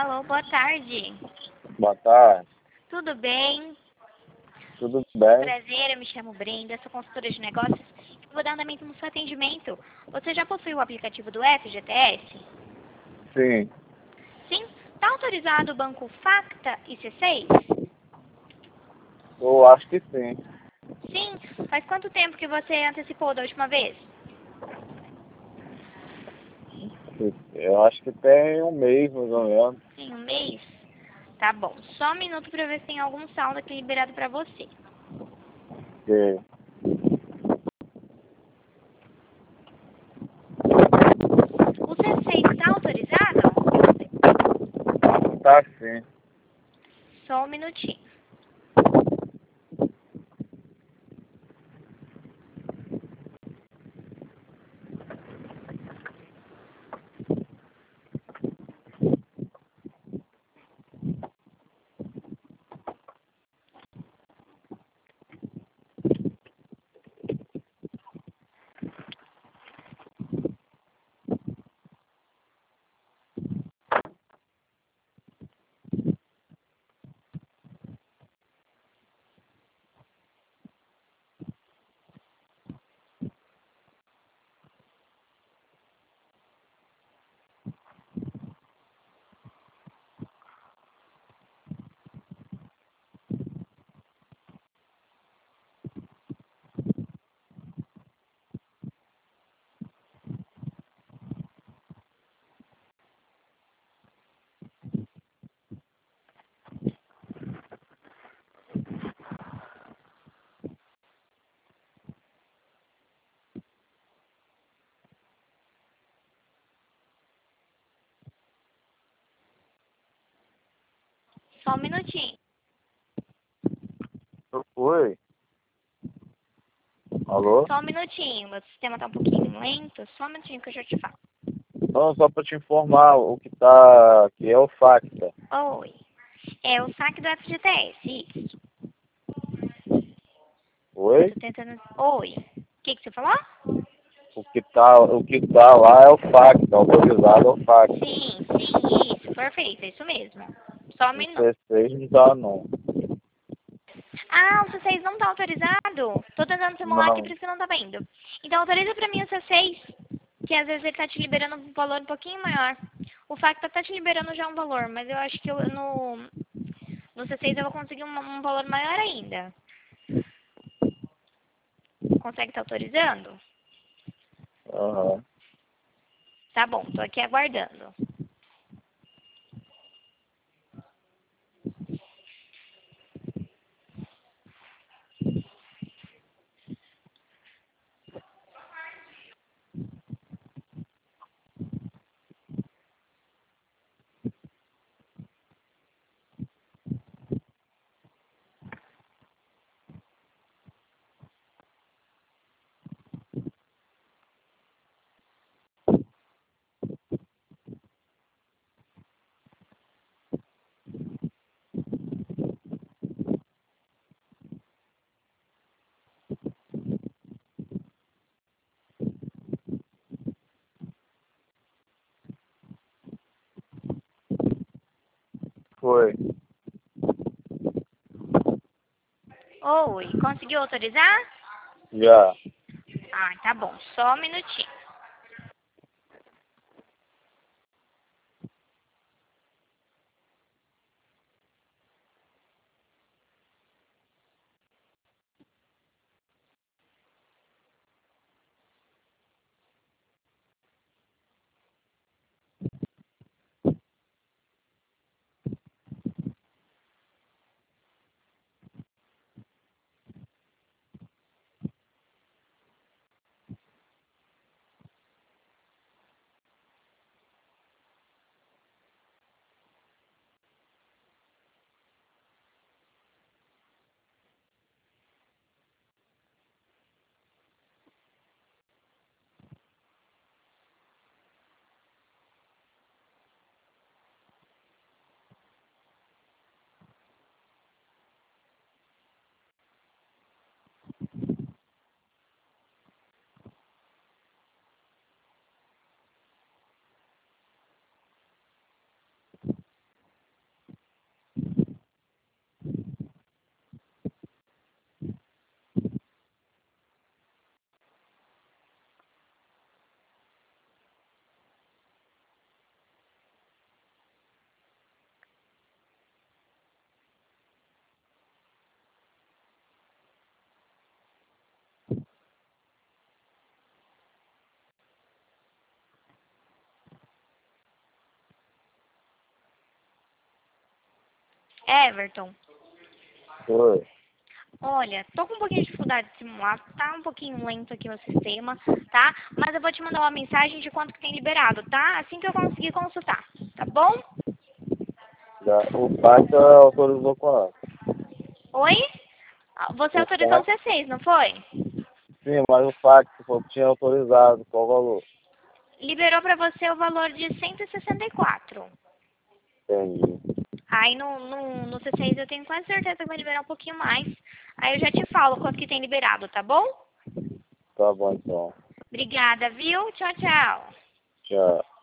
Alô, boa tarde. Boa tarde, Tudo bem? tudo bem? Prazer, eu me chamo Brenda, sou consultora de negócios e vou dar andamento no seu atendimento. Você já possui o aplicativo do FGTS? Sim, Sim? Está autorizado o banco Facta e C6? eu acho que sim. Sim. Faz quanto tempo que você antecipou da última vez? Eu acho que tem um mês, mais ou menos. Sim, um mês? Tá bom. Só um minuto para ver se tem algum saldo aqui liberado para você. Que O C6 está autorizado? tá sim. Só um minutinho. Só um minutinho. Oi? Alô? Só um minutinho. Meu sistema tá um pouquinho lento. Só um minutinho que eu já te falo. Não, só para te informar o que tá, que é o Facta. Oi. É o saque do FGTS, isso. Eu Oi? tô tentando... Oi. O que você falou? O que tá lá é o Facta, autorizado é o Facta. Sim, sim, isso. Perfeito, é isso mesmo. Só um O minuto. C6 não tá não. Ah, o C6 não tá autorizado? Tô tentando simular aqui, por Não. isso que não tá vendo. Então autoriza pra mim o C6, que às vezes ele tá te liberando um valor um pouquinho maior. O Facta tá te liberando já um valor, mas eu acho que no C6 eu vou conseguir um valor maior ainda. Consegue estar autorizando? Aham. Tá bom, tô aqui aguardando. Foi. Oi, conseguiu autorizar? Já. Ah, tá bom, só um minutinho. Everton, Oi. olha, tô com um pouquinho de dificuldade de simular, tá um pouquinho lento aqui o sistema, tá? Mas eu vou te mandar uma mensagem de quanto que tem liberado, tá? Assim que eu conseguir consultar, tá bom? Já, o FAC autorizou quanto? Oi? Você O autorizou o FAC, C6, não foi? sim, mas o FAC que tinha autorizado, qual o valor? Liberou pra você o valor de 164. Entendi. Aí no C6 eu tenho quase certeza que vai liberar um pouquinho mais. Aí eu já te falo quanto que tem liberado, tá bom? Tá bom então. Obrigada, viu? Tchau, tchau. Tchau.